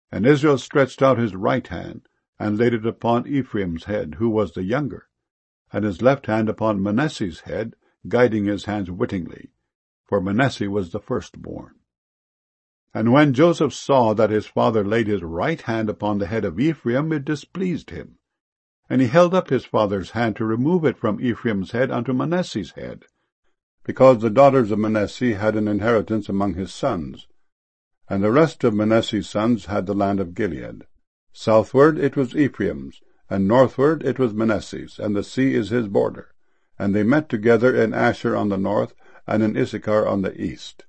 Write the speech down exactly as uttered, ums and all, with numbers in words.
And Israel stretched out his right hand, and laid it upon Ephraim's head, who was the younger, and his left hand upon Manasseh's head, guiding his hands wittingly, for Manasseh was the firstborn. And when Joseph saw that his father laid his right hand upon the head of Ephraim, it displeased him. And he held up his father's hand to remove it from Ephraim's head unto Manasseh's head, because the daughters of Manasseh had an inheritance among his sons. And the rest of Manasseh's sons had the land of Gilead. Southward it was Ephraim's, and northward it was Manasseh's, and the sea is his border. And they met together in Asher on the north, and in Issachar on the east.